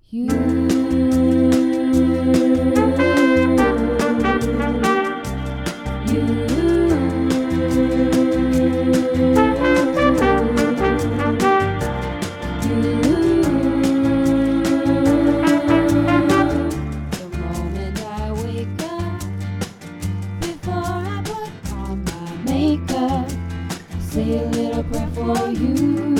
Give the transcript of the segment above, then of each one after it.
Say a little prayer for you.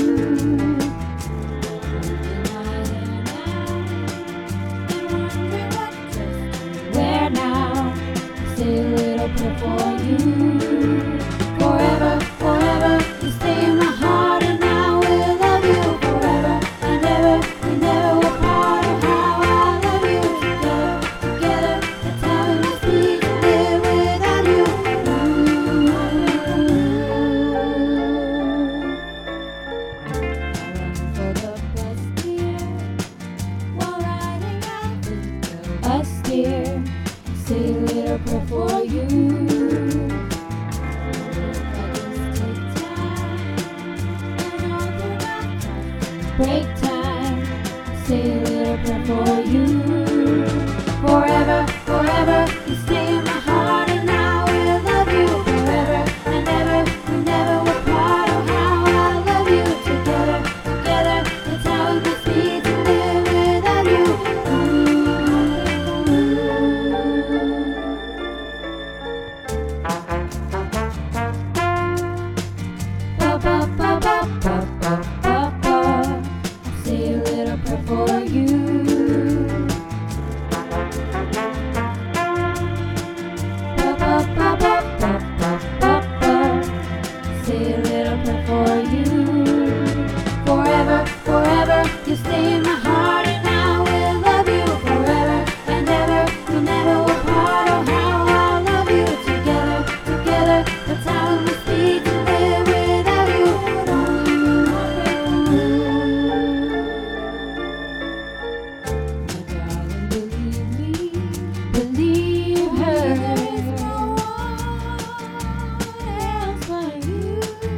Where now? Say a little prayer for you. Forever, forever, you stay in my heart, and I will love you forever and ever. We never were part of how I love you. Together, together, that's how it must be to live without you. Us dear, say a little prayer for you. Break time, say a little prayer for you. Forever, forever, you stay in my heart, and I will love you forever and ever. We never were part of how I love you. Together, together, that's how it must be to live without you. Say a little prayer for you. Say a little prayer for you. Forever, forever, you stay in my heart, and I will love you forever and ever. We never were part of how I love you. Together, together, that's how it must be to live without you. My darling, believe me, believe her. There is no one else but you.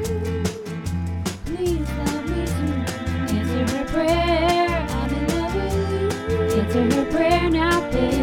Please love me too. Answer her prayer, I'm in love with you. Answer her prayer now, baby.